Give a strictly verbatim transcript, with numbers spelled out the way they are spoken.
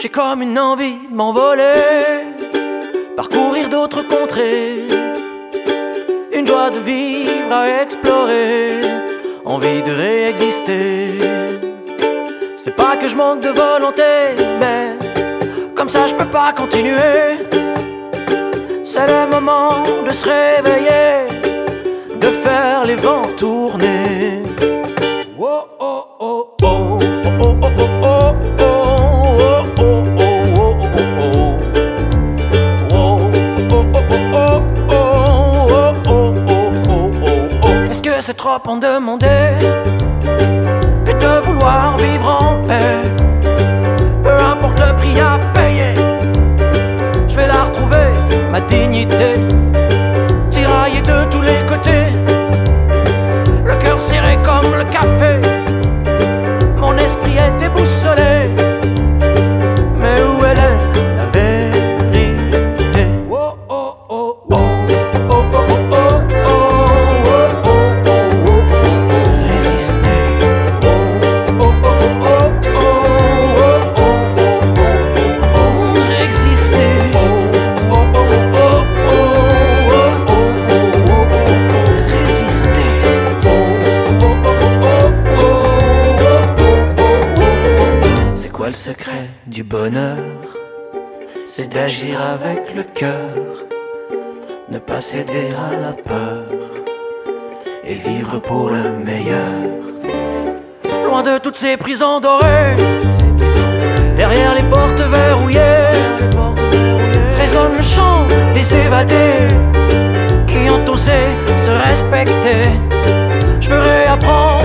J'ai comme une envie de m'envoler, parcourir d'autres contrées, une joie de vivre à explorer, envie de réexister. C'est pas que je manque de volonté, mais comme ça je peux pas continuer. C'est le moment de se réveiller, de faire les vents tourner. Oh oh oh oh oh oh oh oh oh. Est-ce que c'est trop en demander que de vouloir vivre en paix? Peu importe le prix à payer, je vais la retrouver, ma dignité, tiraillée de tous les côtés, le cœur serré comme le café, mon esprit est déboussolé. Mais où elle est la vérité? Oh oh oh oh oh oh oh oh oh oh oh oh. Résister. Oh oh oh oh oh oh oh oh oh. Résister. Oh oh oh oh oh oh oh oh. Résister. Oh oh oh oh oh oh oh. C'est quoi le secret du bonheur? C'est d'agir avec le cœur, ne pas céder à la peur et vivre pour le meilleur. Loin de toutes ces prisons dorées, derrière les portes verrouillées, résonne le chant des évadés qui ont osé se respecter. Je veux réapprendre